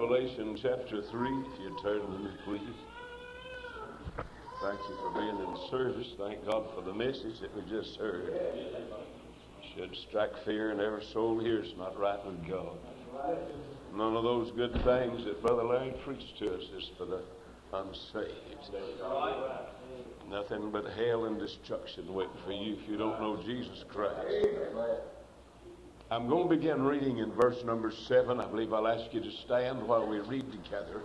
Revelation chapter 3, if you turn to me, please. Thank you for being in service. Thank God for the message that we just heard. Should strike fear in every soul here. It's not right with God. None of those good things that Brother Larry preached to us is for the unsaved. Nothing but hell and destruction waiting for you if you don't know Jesus Christ. I'm going to begin reading in verse number 7. I believe I'll ask you to stand while we read together.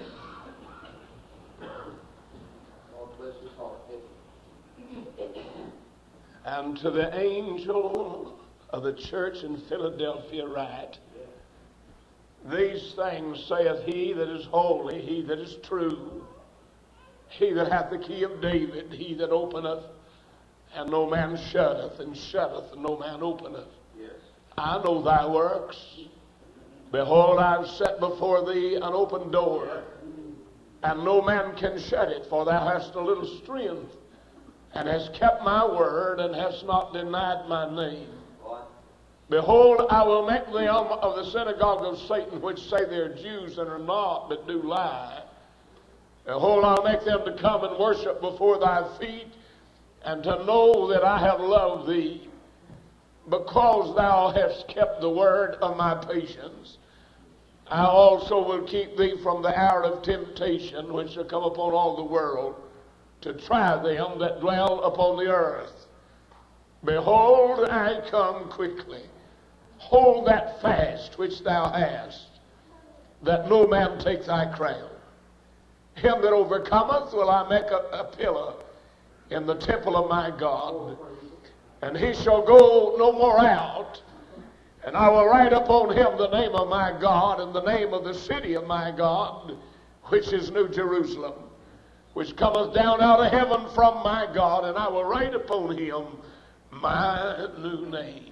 And to the angel of the church in Philadelphia write, these things saith he that is holy, he that is true, he that hath the key of David, he that openeth, and no man shutteth, and shutteth, and no man openeth. I know thy works. Behold, I have set before thee an open door, and no man can shut it, for thou hast a little strength, and hast kept my word, and hast not denied my name. Behold, I will make them of the synagogue of Satan, which say they are Jews and are not, but do lie. Behold, I'll make them to come and worship before thy feet, and to know that I have loved thee, because thou hast kept the word of my patience. I also will keep thee from the hour of temptation, which shall come upon all the world, to try them that dwell upon the earth. Behold, I come quickly. Hold that fast which thou hast, that no man take thy crown. Him that overcometh will I make a pillar in the temple of my God, and he shall go no more out. And I will write upon him the name of my God, and the name of the city of my God, which is New Jerusalem, which cometh down out of heaven from my God, and I will write upon him my new name.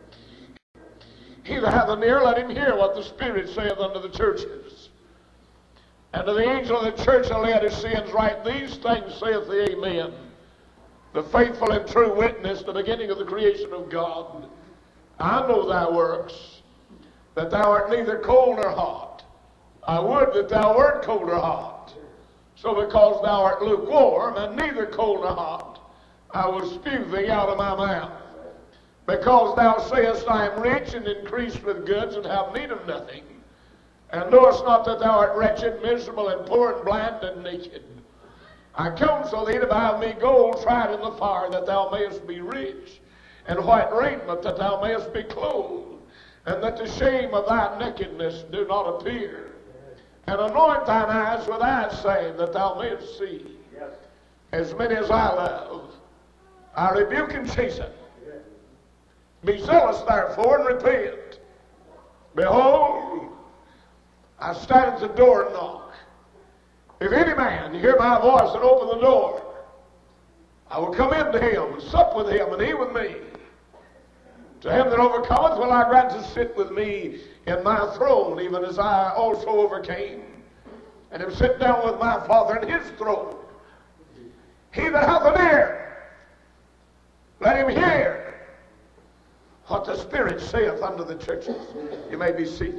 He that hath an ear, let him hear what the Spirit saith unto the churches. And to the angel of the church of Laodiceans write, these things saith the Amen, the faithful and true witness, the beginning of the creation of God. I know thy works, that thou art neither cold nor hot. I would that thou wert cold or hot. So because thou art lukewarm, and neither cold nor hot, I will spew thee out of my mouth. Because thou sayest, I am rich and increased with goods, and have need of nothing, and knowest not that thou art wretched, miserable, and poor, and blind, and naked. I counsel thee to buy of me gold tried in the fire, that thou mayest be rich, and white raiment, that thou mayest be clothed, and that the shame of thy nakedness do not appear. And anoint thine eyes with eye salve, that thou mayest see. As many as I love, I rebuke and chasten. Be zealous, therefore, and repent. Behold, I stand at the door and knock. If any man hear my voice and open the door, I will come in to him and sup with him, and he with me. To him that overcometh will I grant to sit with me in my throne, even as I also overcame, and am sit down with my Father in his throne. He that hath an ear, let him hear what the Spirit saith unto the churches. You may be seated.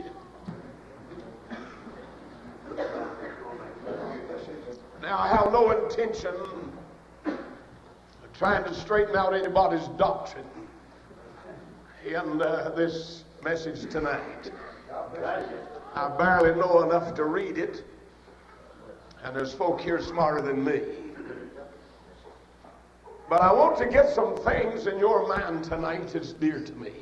Now, I have no intention of trying to straighten out anybody's doctrine in this message tonight. I barely know enough to read it, and there's folk here smarter than me. But I want to get some things in your mind tonight that's dear to me.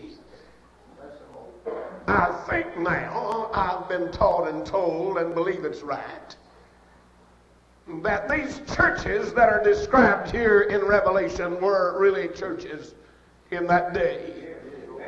I think now I've been taught and told, and believe it's right, that these churches that are described here in Revelation were really churches in that day.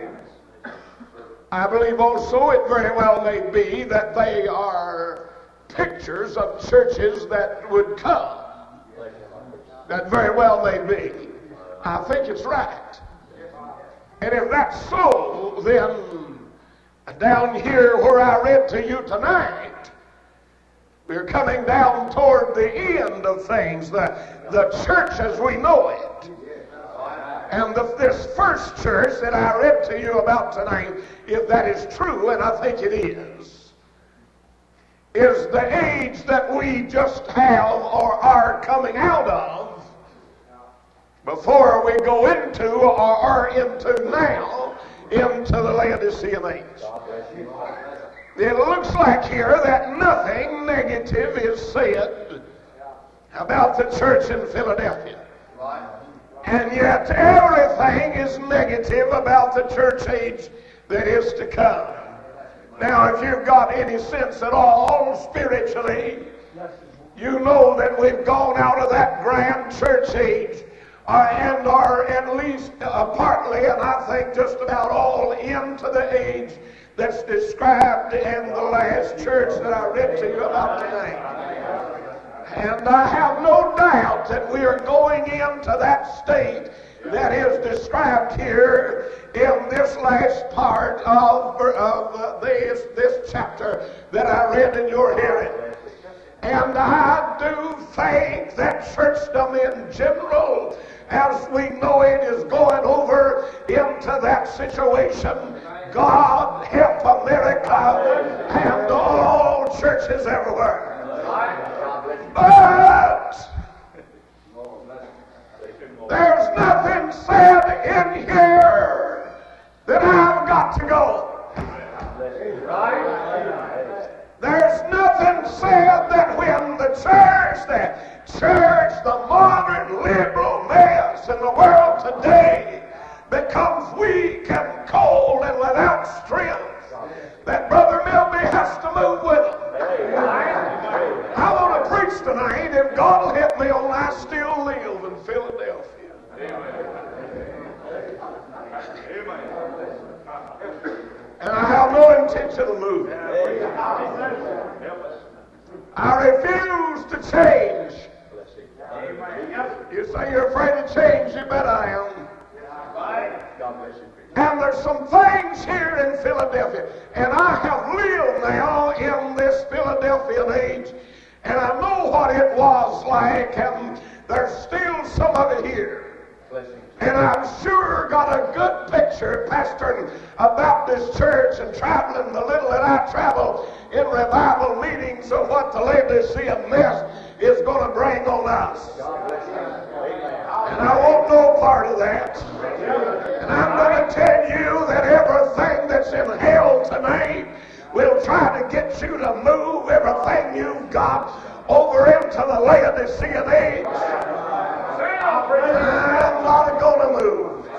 I believe also it very well may be that they are pictures of churches that would come. That very well may be. I think it's right. And if that's so, then down here where I read to you tonight, we're coming down toward the end of things, the church as we know it. And this first church that I read to you about tonight, if that is true, and I think it is, is the age that we just have or are coming out of before we go into or are into now into the Laodicean age. It looks like here that nothing negative is said about the church in Philadelphia. And yet everything is negative about the church age that is to come. Now, if you've got any sense at all spiritually, you know that we've gone out of that grand church age and are at least partly, and I think just about all, into the age that's described in the last church that I read to you about tonight. And I have no doubt that we are going into that state that is described here in this last part of this chapter that I read in your hearing. And I do think that churchdom in general, as we know it, is going over into that situation. God help America and all churches everywhere. But there's nothing said in here that I've got to go. There's nothing said that when the church, the modern liberal mess in the world today becomes weak and cold and without strength, that Brother Milby has to move with them. I want to preach tonight, if God will help me on I Still Live in Philadelphia. And I have no intention of moving. I refuse to change. You say you're afraid of change, you bet I am. And there's some things here in Philadelphia, and I have lived now in this Philadelphian age, and I know what it was like, and there's still some of it here. And I've sure got a good picture pastoring a Baptist church and traveling the little that I travel in revival meetings of what the Laodicean mess is going to bring on us. And I want no part of that. And I'm going to tell you that everything that's in hell tonight will try to get you to move everything you've got over into the Laodicean age. I'm not going to move.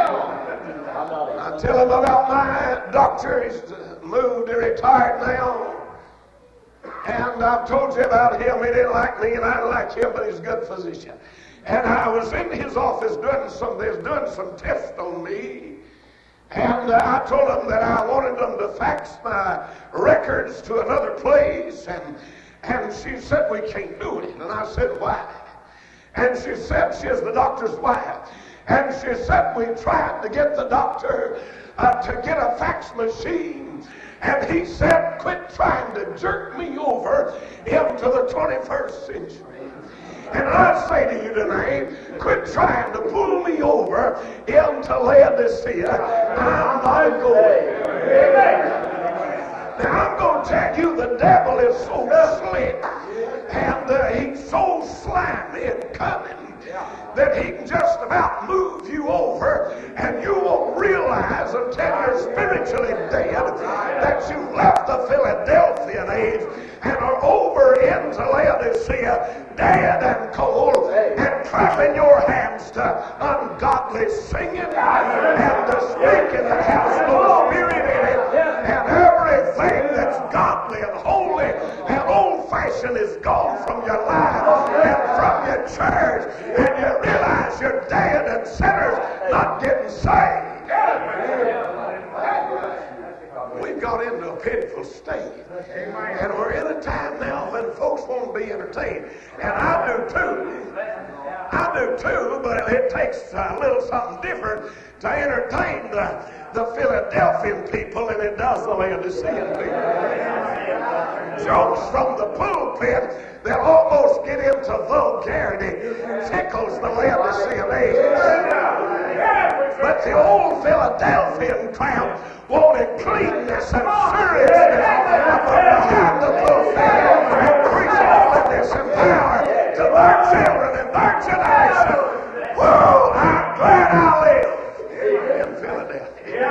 I tell him about my doctor. He's moved and retired now. And I've told you about him. He didn't like me and I didn't like him, but he's a good physician. And I was in his office doing some tests on me. And I told him that I wanted them to fax my records to another place. And she said, we can't do it. And I said, why? And she said, she is the doctor's wife. And she said, we tried to get the doctor to get a fax machine. And he said, quit trying to jerk me over into the 21st century. And I say to you tonight, quit trying to pull me over into Laodicea. I'm not going. Now I'm going to tell you, the devil is so slick and he's so slimy and cunning that he can just about move you over, and you won't realize until you're spiritually dead that you've left the Philadelphian age and are over into Laodicea, dead and cold, and clapping your hands to ungodly singing and to speaking that has no spirit in it, and everything that's godly and holy and old-fashioned is gone from your life and from your church, and you realize you're dead and sinners not getting saved. We've got into a pitiful state. And we're in a time now when folks want to be entertained. And I do too, but it takes a little something different to entertain the Philadelphian people than it does the Laodicean people. Jokes from the pulpit that almost get into vulgarity tickles the Laodicean age. But the old Philadelphian crowd wanted cleanness and seriousness. But we have to fulfill and preach all of this in power to their children and their generation. Whoa, I'm glad I live in Philadelphia.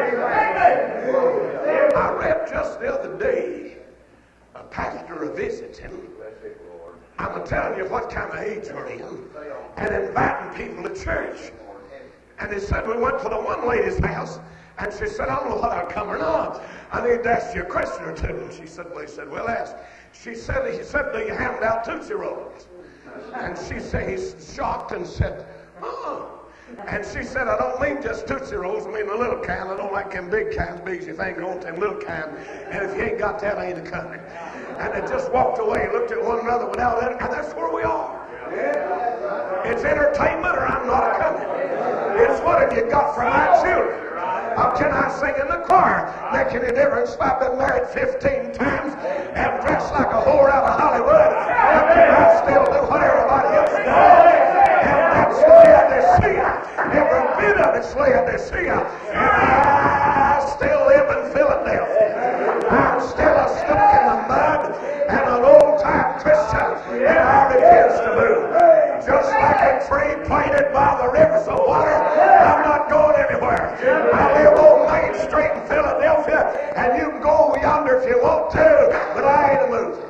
I read just the other day a pastor visiting. I'm telling you what kind of age we're in, and inviting people to church. And he said, we went to the one lady's house, and she said, I don't know whether I'll come or not. I need to ask you a question or two. And she said, well, he said, well, ask. He said, do you hand out Tootsie Rolls? And she said, he's shocked and said, oh. And she said, I don't mean just Tootsie Rolls, I mean the little kind. I don't like them big kinds, big as you think, I want them little kind. And if you ain't got that, I ain't a coming. And they just walked away, looked at one another without it, and that's where we are. It's entertainment or I'm not a coming. It's what have you got for my children? How can I sing in the choir? Make any difference if I've been married 15 times and dressed like a whore out of Hollywood? How can I still do what everybody else does? And that's Laodicea. Every bit of it's Laodicea. And I still live in Philadelphia. I'm still a stuck in the mud and an old-time Christian, and I refuse to move. Just like a tree planted by the rivers of water, I'm not going anywhere. I live on Main Street in Philadelphia, and you can go yonder if you want to, but I ain't a moving.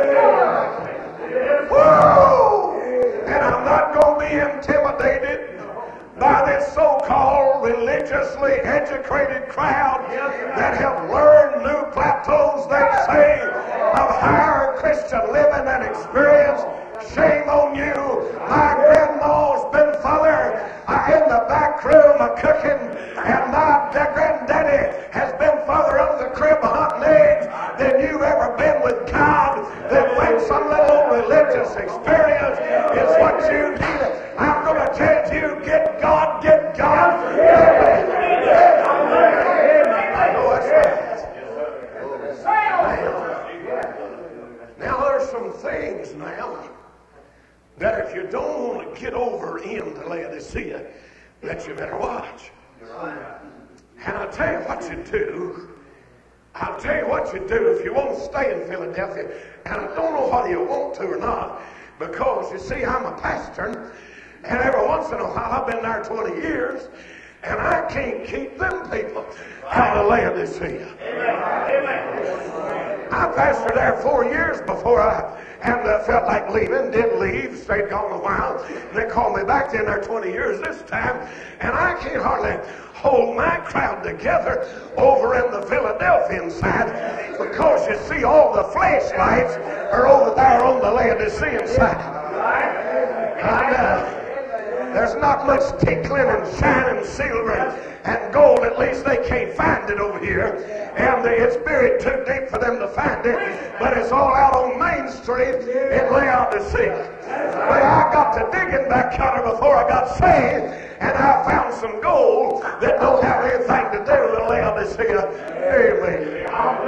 Whoa! And I'm not going to be intimidated by this so-called religiously educated crowd that have learned new plateaus, they say, of higher Christian living and experience. Shame on you. My grandma's been father in the back room cooking, and my granddaddy has been farther under the crib hunting eggs than you've ever been with God. That when some little religious experience is what you need, I'm going to tell you, get God, get God. Now there's some things now that if you don't want to get over into Laodicea, that you better watch. And I'll tell you what you do. I'll tell you what you do if you want to stay in Philadelphia. And I don't know whether you want to or not, because you see, I'm a pastor, and every once in a while, I've been there 20 years, and I can't keep them people out of Laodicea. I pastored there 4 years before I felt like leaving. Did leave, stayed gone a while. And they called me back in there 20 years this time, and I can't hardly hold my crowd together over in the Philadelphian side, because you see all the flashlights are over there on the Laodicean side. And there's not much tinkling and shining silver and gold. At least they can't find it over here. And it's buried too deep for them to find it. But it's all out on Main Street in Laodicea. But I got to digging back yonder before I got saved, and I found some gold that don't have anything to do with Laodicea. Amen.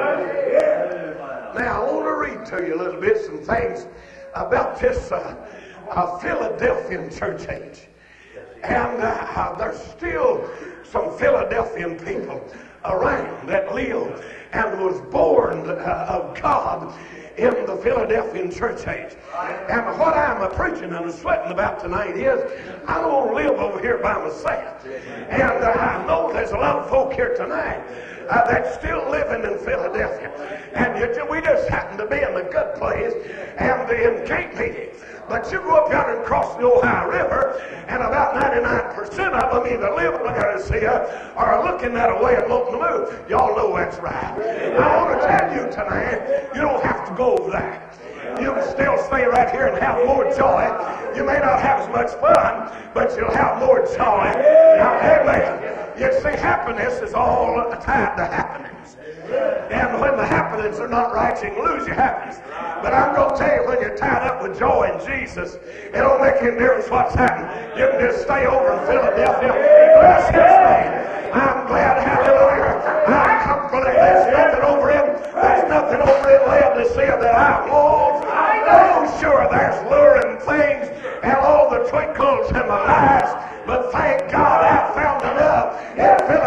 Now I want to read to you a little bit some things about this Philadelphian church age. And there's still some Philadelphian people around that lived and was born of God in the Philadelphian church age. And what I'm preaching and sweating about tonight is, I don't want to live over here by myself. And I know there's a lot of folk here tonight that's still living in Philadelphia. And we just happen to be in the good place and in Cape Meeting. But you go up yonder and cross the Ohio River, and about 99% of them either live in Laodicea or are looking that way and wanting to move. Y'all know that's right. I want to tell you tonight, you don't have to go over there. You can still stay right here and have more joy. You may not have as much fun, but you'll have more joy. Now, amen. You see, happiness is all tied to happenings. And when the happenings are not right, you can lose your happiness. But I'm going to tell you, when you're tied up with joy in Jesus, it don't make any difference what's happening. You can just stay over in Philadelphia. Bless His name. I'm glad, hallelujah. I'm confident there's nothing over Him. There's nothing over in Laodicea that I want. Oh, sure, there's luring things and all the twinkles and the lights. But thank God I found enough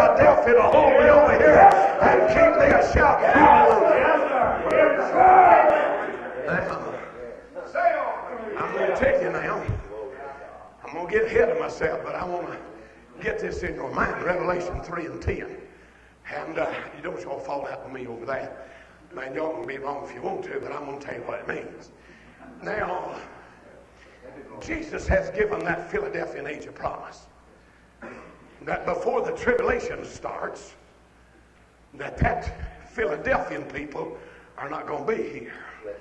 Philadelphia to hold me over here and keep me a shout. Hallelujah. I'm going to tell you now, I'm going to get ahead of myself, but I want to get this in your mind. Revelation 3 and 10. And you don't all fall out with me over that. Man, y'all can be wrong if you want to, but I'm going to tell you what it means. Now, Jesus has given that Philadelphian age a promise that before the tribulation starts, that Philadelphian people are not going to be here.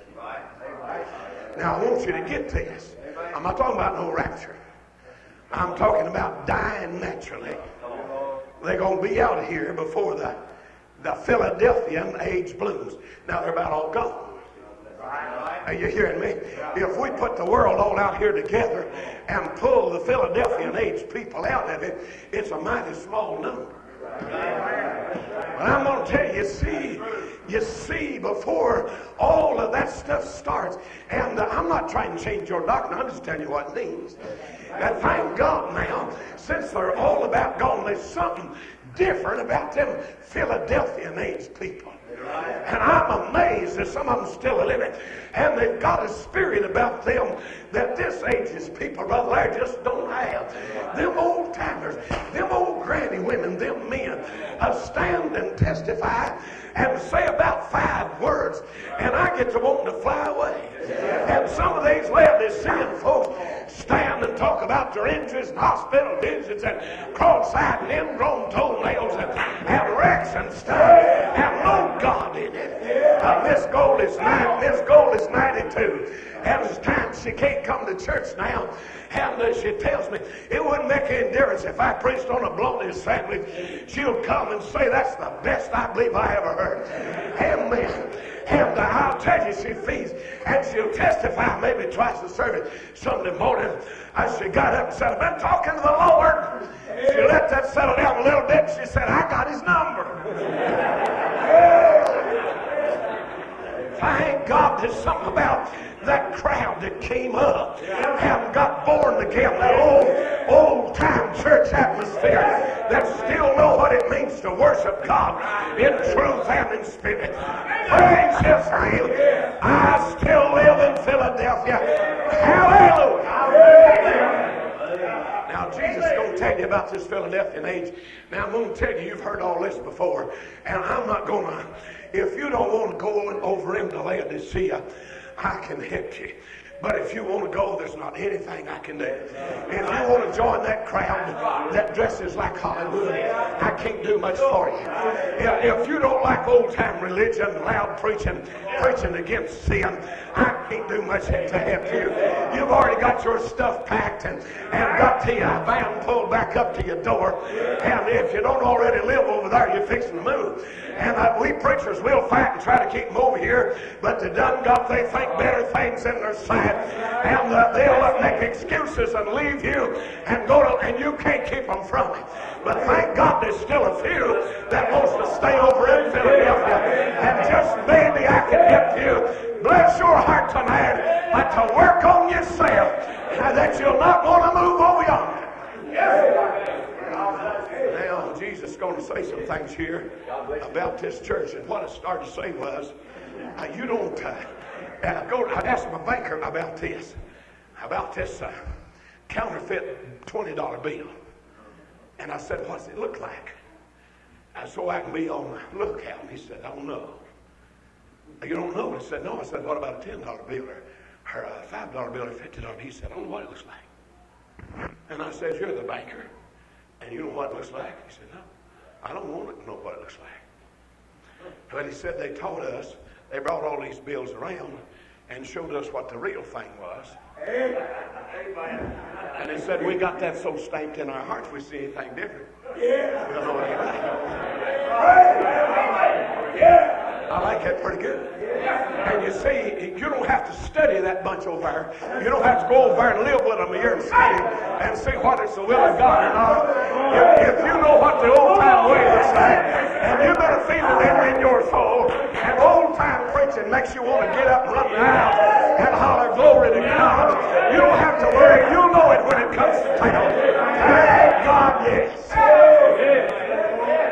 Now, I want you to get this. I'm not talking about no rapture. I'm talking about dying naturally. They're going to be out of here before the Philadelphian age blooms. Now, they're about all gone. Are you hearing me? If we put the world all out here together and pull the Philadelphian age people out of it, it's a mighty small number. But I'm going to tell you, you see, before all of that stuff starts, and I'm not trying to change your doctrine, I'm just telling you what it means. That thank God now, since they're all about gone, there's something different about them Philadelphian age people. And I'm amazed that some of them still living, and they've got a spirit about them that this age's people, Brother Larry, just don't have. Them old timers, them old granny women, them men stand and testify and say about 5 words, and I get to wanting to fly away. And some of these Laodicean folks stand and talk about their injuries and hospital visits and cross-eyed and ingrown toenails and wrecks and stuff, and no God in it. Miss Gold is 92, and it's time she can't come to church now. And she tells me it wouldn't make any difference if I preached on a bologna sandwich. She'll come and say that's the best I believe I ever heard. Amen. And I'll tell you, she feeds, and she'll testify maybe twice a service Sunday morning. She got up and said, I've been talking to the Lord. She let that settle down a little bit. She said, I got his number. Thank God there's something about that crowd that came up and got born again, that old time church atmosphere that still know what it means to worship God in truth and in spirit. Praise his name. I still live in Philadelphia. Hallelujah. Now, Jesus is going to tell you about this Philadelphian age. Now, I'm going to tell you, you've heard all this before, and I'm not going to, if you don't want to go over into Laodicea, I can help you. But if you want to go, there's not anything I can do. If you want to join that crowd that dresses like Hollywood, I can't do much for you. If you don't like old-time religion, loud preaching against sin, I can't do much to help you. You've already got your stuff packed and got the van pulled back up to your door. And if you don't already live over there, you're fixing to move. And we preachers will fight and try to keep them over here, but they done got, they think better things in their sight. And they'll make excuses and leave you and go to, and you can't keep them from it. But thank God there's still a few that wants to stay over in Philadelphia. And just maybe I can help you. Bless your heart tonight, but to work on yourself that you'll not want to move over yonder. Now, Jesus is going to say some things here about this church. And what I started to say was, you don't I asked my banker about this counterfeit $20 bill. And I said, what's it look like? So I can be on the lookout. And he said, I don't know. You don't know? He said, no. I said, what about a $10 bill or a $5 bill or $50? He said, I don't know what it looks like. And I said, you're the banker. And you know what it looks like? He said, no. I don't want to know what it looks like. But he said they taught us, they brought all these bills around and showed us what the real thing was. And he said, we got that so stamped in our hearts, we see anything different. We don't know what it is. I like that pretty good. And you see, you don't have to study that bunch over there. You don't have to go over there and live with them a year and see what is the will of God or not. If you know what the old-time way looks like, and you've been feeling it in your soul, and old-time preaching makes you want to get up and run the aisle and holler glory to God, you don't have to worry. You'll know it when it comes to town. Thank God, yes.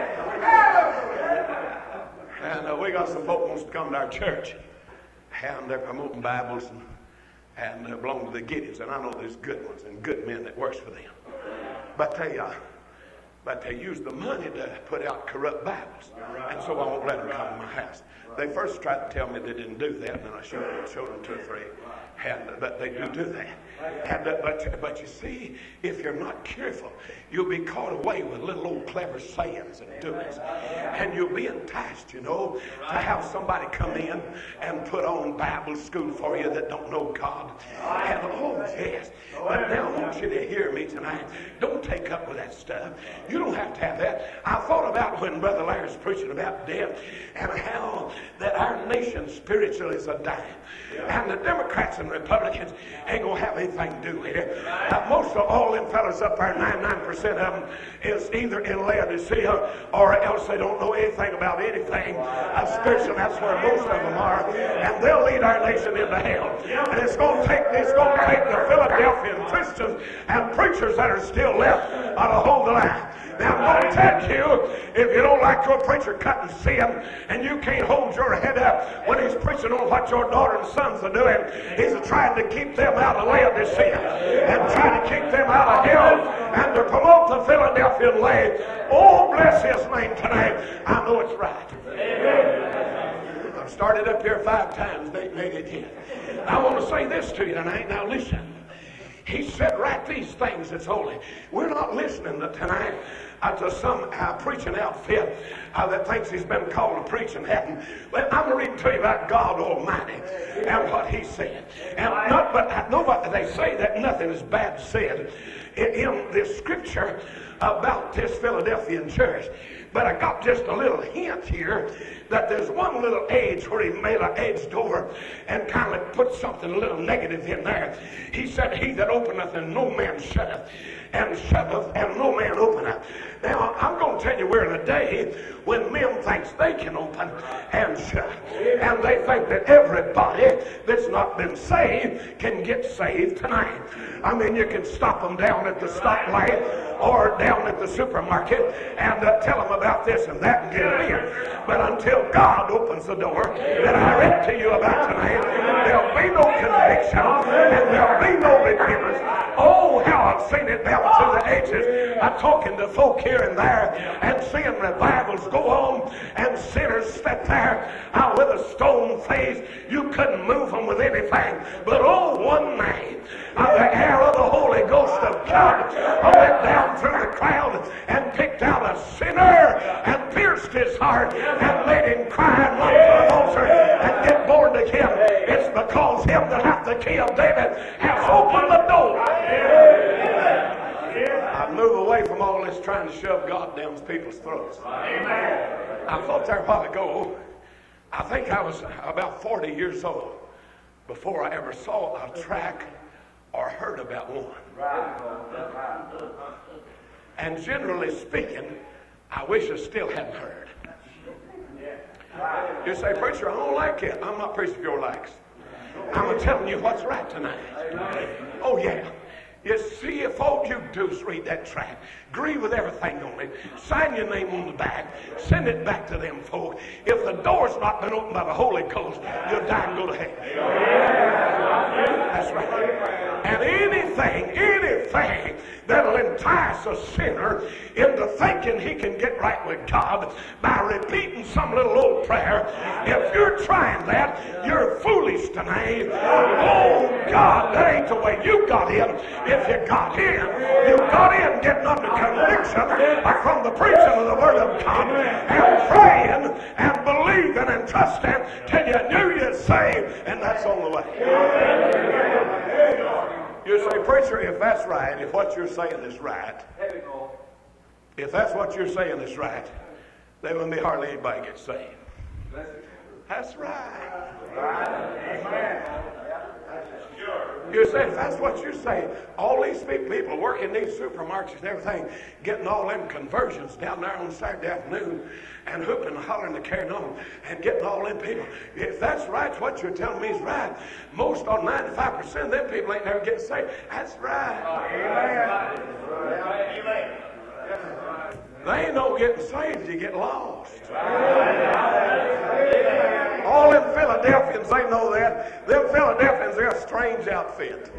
some folk wants to come to our church, and they're promoting Bibles and belong to the Gideons, and I know there's good ones and good men that works for them. But they use the money to put out corrupt Bibles, and so I won't let them come to my house. They first tried to tell me they didn't do that, and then I showed them 2 or 3. But they do that. But you see, if you're not careful, you'll be caught away with little old clever sayings and doings. And you'll be enticed, to have somebody come in and put on Bible school for you that don't know God. And oh, yes. But now I want you to hear me tonight. Don't take up with that stuff. You don't have to have that. I thought about when Brother Larry's preaching about death and how that our nation spiritually is a dying. And the Democrats and Republicans ain't going to have anything to do with it. Most of all them fellas up there, 99% of them, is either in Laodicea or else they don't know anything about anything. Spiritual, that's where most of them are. And they'll lead our nation into hell. And it's going to take the Philadelphian Christians and preachers that are still left to hold the line. Now, I'm going to tell you, if you don't like your preacher cutting sin and you can't hold your head up when he's preaching on what your daughter and sons are doing, he's trying to keep them out of Laodicea and trying to keep them out of hell and to promote the Philadelphian way. Oh, bless his name tonight. I know it's right. Amen. I've started up here 5 times. They made it in. I want to say this to you tonight. Now, listen. He said, write these things that's holy. We're not listening tonight to some preaching outfit that thinks he's been called to preach and hadn't. Well, I'm going to read to you about God Almighty and what he said. And nobody, they say that nothing is bad said in this scripture about this Philadelphian church. But I got just a little hint here that there's one little edge where he made an edge door and kind of put something a little negative in there. He said, he that openeth and no man shutteth, and shutteth and no man openeth. Now, I'm going to tell you we're in a day when men thinks they can open and shut. And they think that everybody that's not been saved can get saved tonight. I mean, you can stop them down at the stoplight or down at the supermarket and tell them about this and that and get them in. But until God opens the door that I read to you about tonight, there'll be no conviction and there'll be no repentance. Oh, how I've seen it down through the ages. I'm talking to folk here and there and seeing revivals go on and sinners sit there with a stone face. You couldn't move them with anything. But oh, one night, the air of the Holy Ghost of God went down through the crowd and picked out a sinner and pierced his heart and made him cry and run to an altar and get born again. It's because him that hath the key of David has opened the door. I move away from all this trying to shove God down people's throats. Amen. I thought there a while ago, I think I was about 40 years old before I ever saw a track or heard about one. And generally speaking, I wish I still hadn't heard. You say, preacher, I don't like it. I'm not preaching for your likes. I'm telling you what's right tonight. Oh, yeah. You see, if all you do is read that tract, agree with everything on it, sign your name on the back, send it back to them folk. If the door's not been opened by the Holy Ghost, you'll die and go to hell. That's right. And anything that'll entice a sinner into thinking he can get right with God by repeating some little old prayer, if you're trying that, you're foolish tonight. Oh, God, that ain't the way you got in. If you got in, you got in getting under conviction from the preaching of the Word of God and praying and believing and trusting till you knew you're saved, and that's on the way. You say, preacher, if that's right, if what you're saying is right, if that's what you're saying is right, then wouldn't be hardly anybody get saved. That's right. You say, if that's what you're saying, all these people working these supermarkets and everything, getting all them conversions down there on Saturday afternoon and hooping and hollering and carrying on and getting all them people. If that's right, what you're telling me is right. Most or 95% of them people ain't never getting saved. That's right. Amen. They ain't no getting saved, you get lost. Amen. all them Philadelphians, they know that. Them Philadelphians, they're a strange outfit.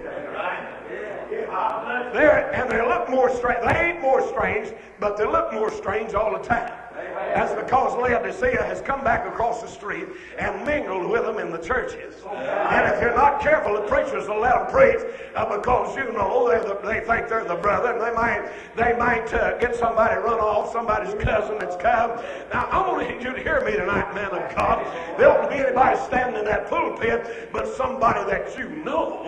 And they look more strange. They ain't more strange, but they look more strange all the time. That's because Laodicea has come back across the street and mingled with them in the churches. And if you're not careful, the preachers will let them preach because you know they think they're the brother, and they might get somebody run off, somebody's cousin that's come. Now I want you to hear me tonight, man of God. There won't be anybody standing in that pulpit, but somebody that you know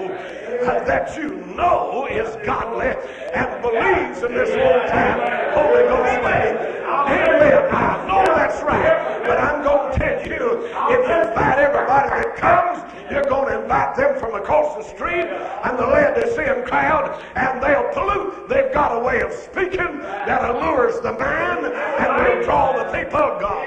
is godly and believes in this old-time Holy Ghost way. Amen. I know that's right, but I'm going to tell you, if you invite everybody that comes, you're going to invite them from across the street and the Laodicean crowd, and they'll pollute. They've got a way of speaking that allures the man and will draw the people of God.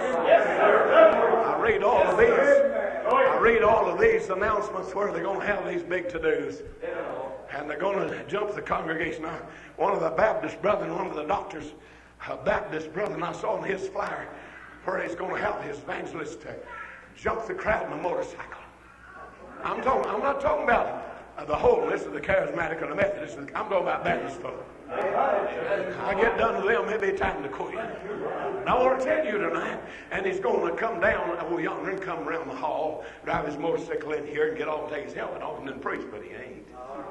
I read all of these announcements where they're going to have these big to-dos. And they're going to jump the congregation. Now, one of the Baptist brethren, one of the doctors, Baptist brethren, I saw on his flyer where he's going to have his evangelist jump the crowd on a motorcycle. I'm not talking about the holiness of the charismatic or the Methodist. I'm talking about Baptist folk. I get done with them, it'll be time to quit. And I want to tell you tonight, and he's going to come down over yonder and come around the hall, drive his motorcycle in here and get off and take his helmet off and then preach, but he ain't.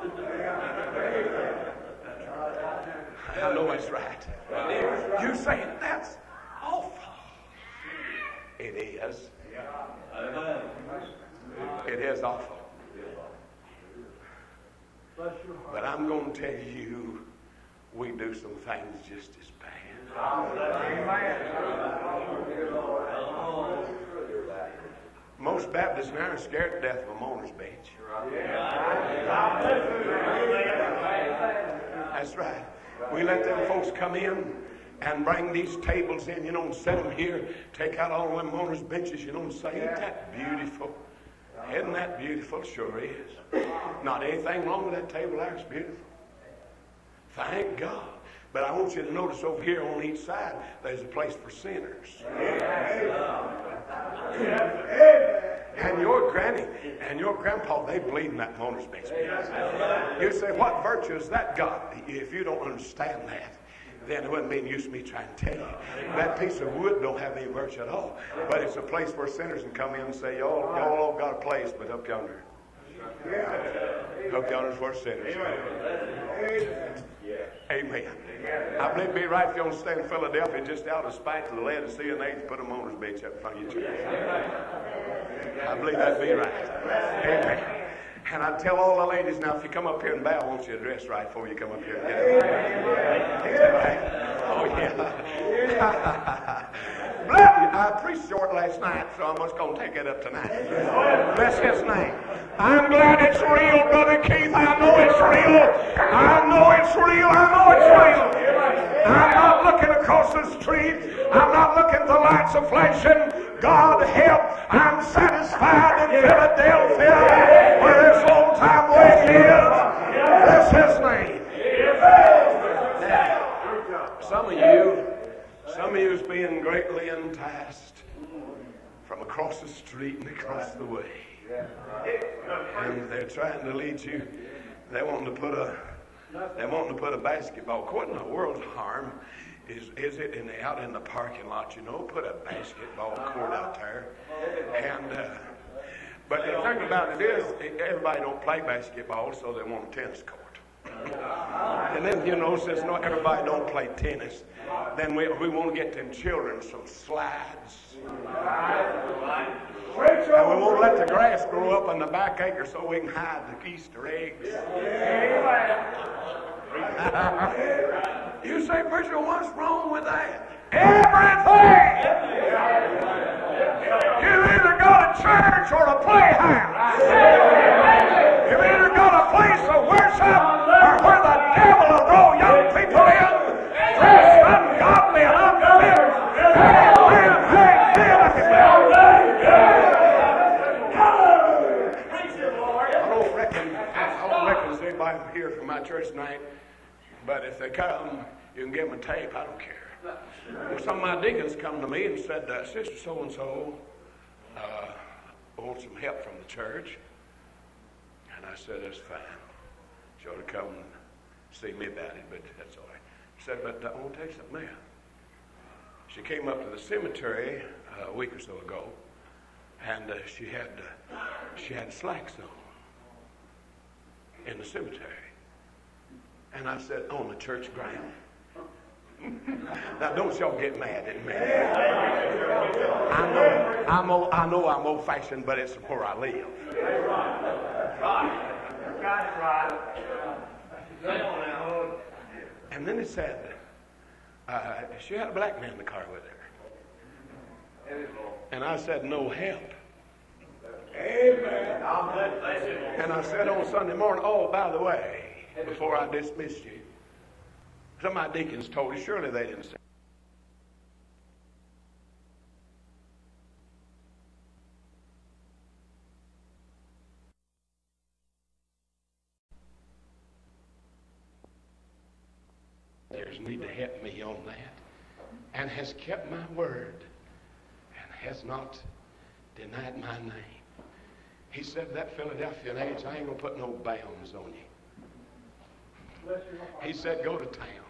I know it's right. You saying that's awful. It is. It is awful. But I'm going to tell you, we do some things just as bad. Most Baptists now are scared to death of a mourner's bench. That's right. We let them folks come in and bring these tables in, and set them here, take out all them mourners' benches, and say, ain't that beautiful? Isn't that beautiful? Sure is. Not anything wrong with that table there. It's beautiful. Thank God. But I want you to notice over here on each side, there's a place for sinners. And your granny and your grandpa, they bleed in that mourner's bench. You say, what virtue has that got? If you don't understand that, then it wouldn't be any use me trying to tell you. That piece of wood don't have any virtue at all. But it's a place where sinners can come in and say, y'all all got a place, but up yonder. Up yonder's where sinners come. Amen. I believe it'd be right if you want to stay in Philadelphia just out of spite to the Laodicea and they put a mourner's bench up in front of your church. I believe that'd be right. Amen. And I tell all the ladies now, if you come up here and bow, I want you to dress right before you come up here and get up. Oh, yeah. I preached short last night, so I'm just going to take it up tonight. Bless his name. I'm glad it's real, Brother Keith. I know it's real. I know it's real. I know it's real. I'm not looking across the street. I'm not looking at the lights of flashing. God help. I'm satisfied in Philadelphia where this old time way is. Bless his name. Some of you is being greatly enticed from across the street and across the way. And they're trying to lead you. They want to put a basketball court. In the world's harm is it out in the parking lot, put a basketball court out there. And but the thing about it is everybody don't play basketball, so they want a tennis court. And then, since everybody don't play tennis, then we want to get them children some slides. And we won't let the grass grow up on the back acre so we can hide the Easter eggs. You say, preacher, what's wrong with that? Everything! You either got a church or a playhouse. You either got a place of worship or where the devil will throw young people in, dressed ungodly and unfit. I don't reckon there's anybody here from my church tonight, but if they come, you can give them a tape. I don't care. Well, some of my deacons come to me and said, Sister so-and-so, want some help from the church. And I said, that's fine. She ought to come and see me about it, but that's all right. She said, but I want to tell you something else. She came up to the cemetery a week or so ago, and she had slacks on in the cemetery. And I said, on the church ground. Now, don't y'all get mad at me. I know I'm old-fashioned, but it's where I live. And then it said, she had a black man in the car with her. And I said, no help. Amen. And I said on Sunday morning, oh, by the way, before I dismissed you, some of my deacons told you, surely they didn't say. Need to help me on that, and has kept my word and has not denied my name. He said, that Philadelphia age, I ain't gonna put no bounds on you. He said, go to town.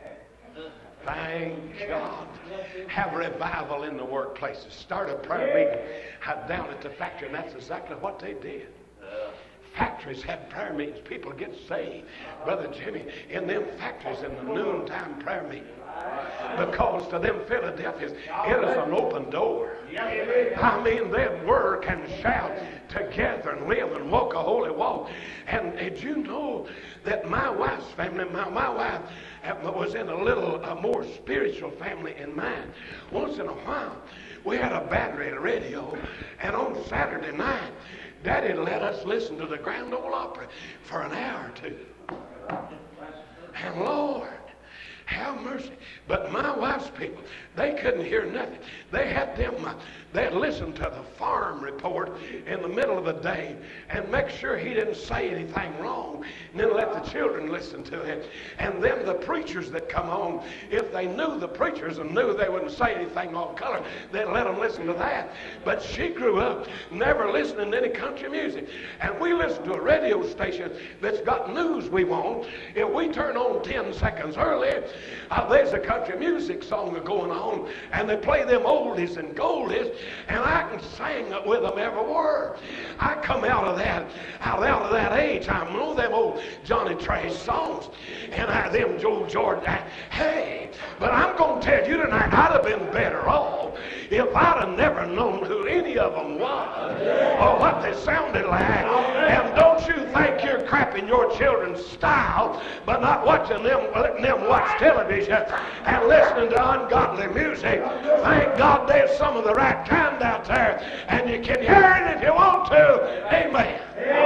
Thank God. Have revival in the workplaces. Start a prayer meeting down at the factory, and that's exactly what they did. Factories have prayer meetings. People get saved, Brother Jimmy, in them factories in the noontime prayer meeting. Because to them Philadelphians, it is an open door. I mean, they work and shout together and live and walk a holy walk. And did you know that my wife's family, my wife was in a little more spiritual family in mine. Once in a while, we had a battery radio, and on Saturday night, Daddy let us listen to the Grand Ole Opry for an hour or two. And Lord, have mercy. But my wife's people, they couldn't hear nothing. They had listened to the farm report in the middle of the day and make sure he didn't say anything wrong, and then let the children listen to him. And then the preachers that come on, if they knew the preachers and knew they wouldn't say anything off color, they'd let them listen to that. But she grew up never listening to any country music. And we listen to a radio station that's got news we want. If we turn on 10 seconds early, there's a country music song going on, and they play them oldies and goldies, and I can sing with them every word. I come out of that age. I know them old Johnny Trash songs, and them Joe Jordan. Hey, but I'm going to tell you tonight, I'd have been better off if I'd have never known who any of them was or what they sounded like. And don't you think you're crapping your children's style by not watching them, letting them watch television and listening to ungodly music. Thank God there's some of the right kind out there, and you can hear it if you want to. Amen.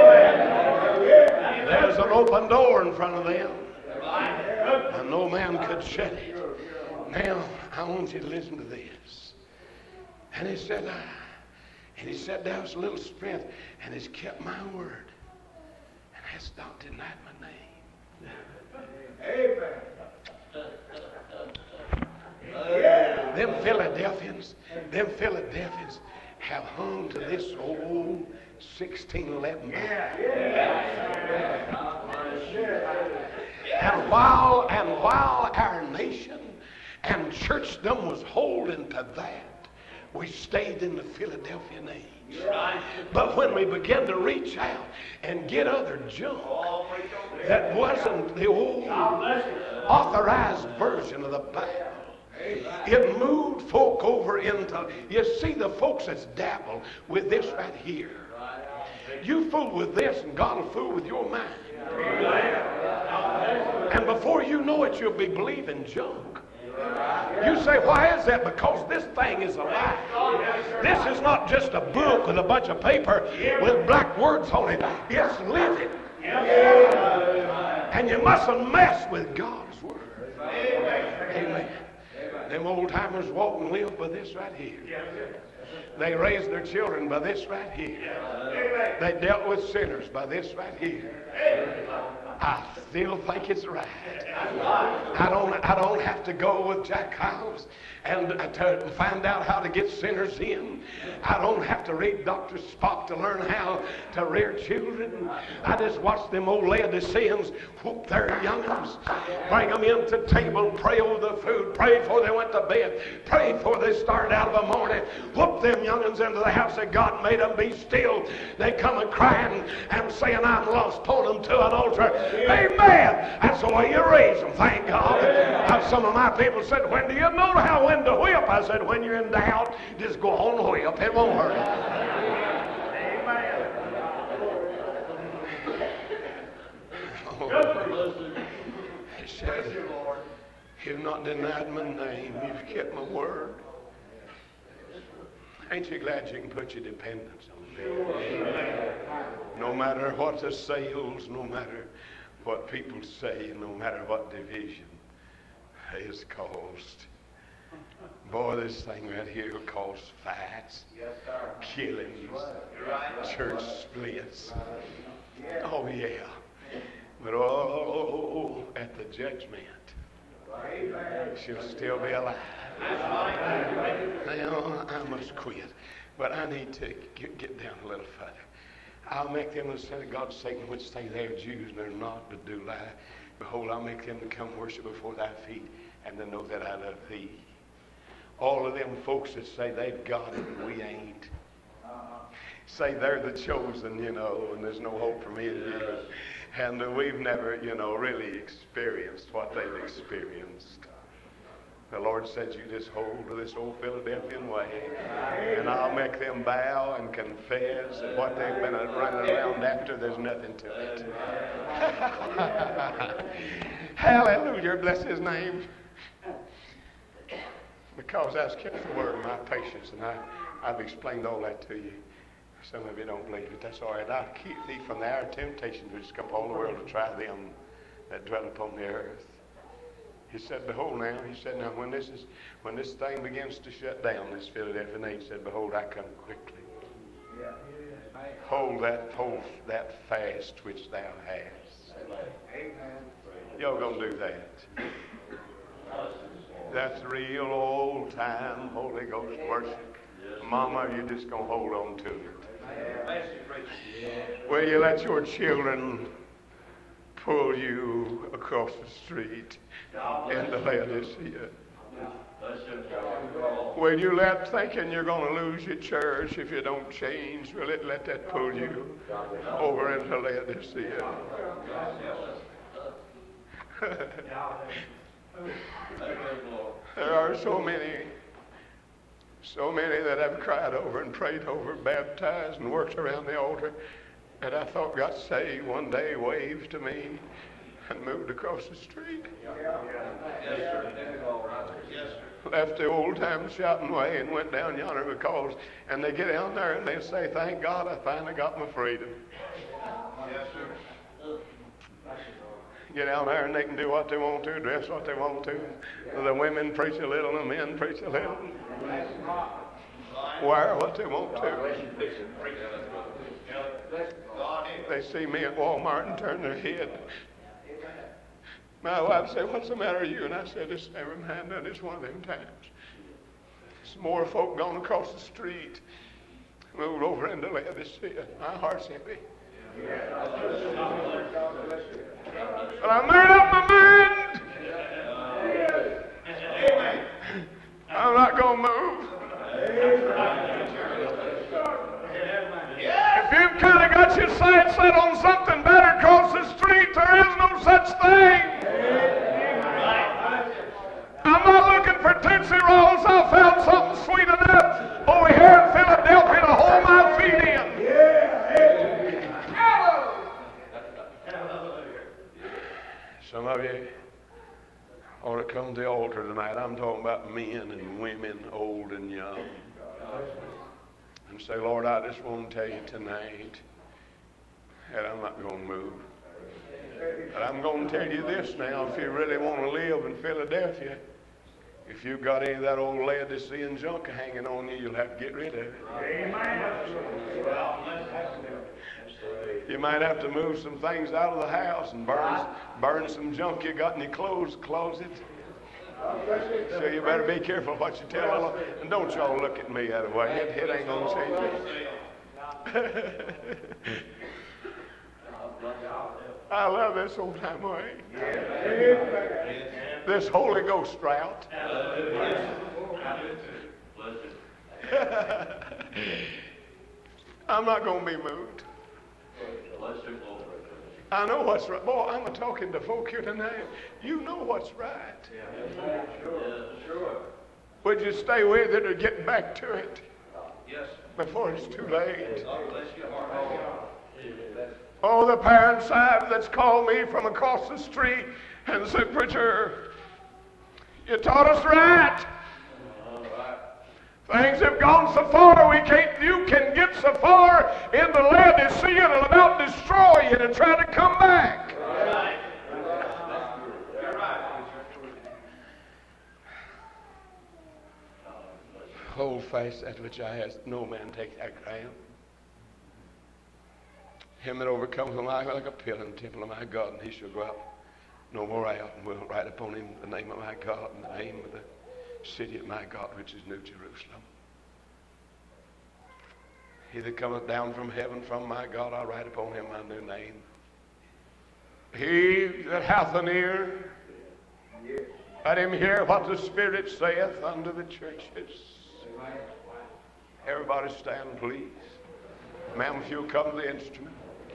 There's an open door in front of them, and no man could shut it. Now, I want you to listen to this. And he said, there's a little strength, and he's kept my word, and has not denied my name. Amen. Them Philadelphians have hung to this old 1611 Bible. And while our nation and churchdom was holding to that, we stayed in the Philadelphian age. But when we began to reach out and get other junk that wasn't the old authorized version of the Bible, it moved folk over into, you see, the folks that's dabbled with this right here. You fool with this and God will fool with your mind. And before you know it, you'll be believing junk. You say, why is that? Because this thing is alive. This is not just a book with a bunch of paper with black words on it. It's living. And you mustn't mess with God's word. Amen. Them old timers walked and lived by this right here. They raised their children by this right here. They dealt with sinners by this right here. I still think it's right. I don't have to go with Jack Hyles and to find out how to get sinners in. I don't have to read Dr. Spock to learn how to rear children. I just watch them old Laodiceans whoop their young'uns, bring them into table, pray over the food, pray before they went to bed, pray before they started out of the morning, whoop them young'uns into the house that God made them be still. They come and crying and saying, I'm lost, pull them to an altar. Amen. That's the way you raise them, thank God. Some of my people said, when do you know when to whip? I said, when you're in doubt, just go on and whip. It won't hurt. Amen. He said, you've not denied my name. You've kept my word. Ain't you glad you can put your dependence on me? No matter what the sales, no matter what people say, no matter what division is caused. Boy, this thing right here will cause fights, killings, church splits. Oh, yeah. But oh, at the judgment, she'll still be alive. Now, I must quit, but I need to get down a little further. I'll make them, instead of God's Satan, which say they're Jews and they're not, but do lie. Behold, I'll make them to come worship before thy feet, and to know that I love thee. All of them folks that say they've got it and we ain't, say they're the chosen, and there's no hope for me. And we've never, really experienced what they've experienced. The Lord said, you just hold to this old Philadelphian way, and I'll make them bow and confess that what they've been running around after, there's nothing to it. Hallelujah, bless his name. Because I've kept the word of my patience, and I've explained all that to you. Some of you don't believe it. That's all right. I'll keep thee from the hour of temptation which come upon the world to try them that dwell upon the earth. He said, behold now, he said, now when this thing begins to shut down, this Philadelphia age, he said, behold, I come quickly. Hold that fast which thou hast. Y'all gonna do that. That's real old time Holy Ghost worship. Mama, you're just gonna hold on to it. Will you let your children pull you across the street into Laodicea? Will you thinking you're going to lose your church if you don't change, will it let that pull you over into Laodicea? There are so many that I've cried over and prayed over, baptized and worked around the altar, that I thought got saved one day, waved to me, and moved across the street. Yes, sir. Left the old time shouting way and went down yonder and they get down there and they say, thank God I finally got my freedom. Yes, sir. Get down there and they can do what they want to, dress what they want to. The women preach a little and the men preach a little. Wear what they want to. They see me at Walmart and turn their head. My wife said, what's the matter with you? And I said, it's never mind done. It's one of them times. Some more folk gone across the street, moved over into Laodicea. My heart's heavy. But I made up my mind. I'm not going to move. If you've kind of got your sights set on something better across the street, there is no such thing. I'm not looking for Tootsie Rolls. I found something sweet enough over here in Philadelphia to hold my feet in. Some of you ought to come to the altar tonight. I'm talking about men and women, old and young. And say, Lord, I just want to tell you tonight that I'm not going to move. But I'm going to tell you this now, if you really want to live in Philadelphia, if you've got any of that old Laodicean junk hanging on you, you'll have to get rid of it. Amen. You might have to move some things out of the house and burn some junk you got in your clothes closet. So you better be careful what you tell. And don't y'all look at me that way. It ain't going to change me. I love this old time way. This Holy Ghost drought. I'm not going to be moved. I know what's right. Boy, I'm talking to folk here tonight. You know what's right. Would you stay with it or get back to it before it's too late? Oh, the parents that's called me from across the street and said, "Preacher, you taught us right. Things have gone so far, you can get so far into Laodicea and about destroy you to try to come back." Hold fast that which I have, no man take that ground. Him that overcomes will lie like a pillar in the temple of my God, and he shall go out no more out, and will write upon him the name of my God and the name of the city of my God, which is New Jerusalem. He that cometh down from heaven from my God, I'll write upon him my new name. He that hath an ear, let him hear what the Spirit saith unto the churches. Everybody stand, please. Ma'am, if you'll come to the instrument.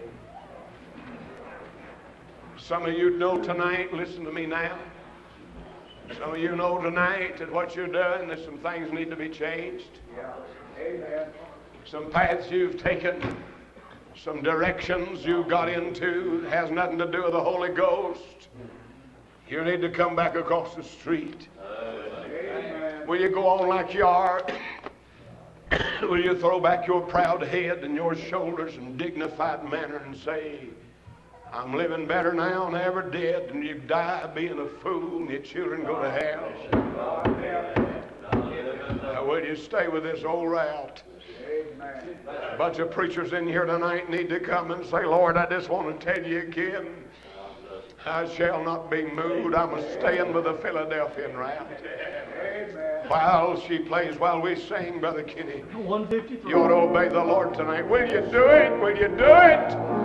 Some of you know tonight, listen to me now. Some of you know tonight that what you're doing, that some things need to be changed. Amen. Some paths you've taken, some directions you got into, has nothing to do with the Holy Ghost. You need to come back across the street. Amen. Will you go on like you are? Will you throw back your proud head and your shoulders in dignified manner and say, "I'm living better now than I ever did," and you die being a fool and your children go to hell? Now, will you stay with this old route? A bunch of preachers in here tonight need to come and say, "Lord, I just want to tell you again, I shall not be moved. I'm staying with the Philadelphian route." While she plays, while we sing, Brother Kenny, 153. You ought to obey the Lord tonight. Will you do it? Will you do it?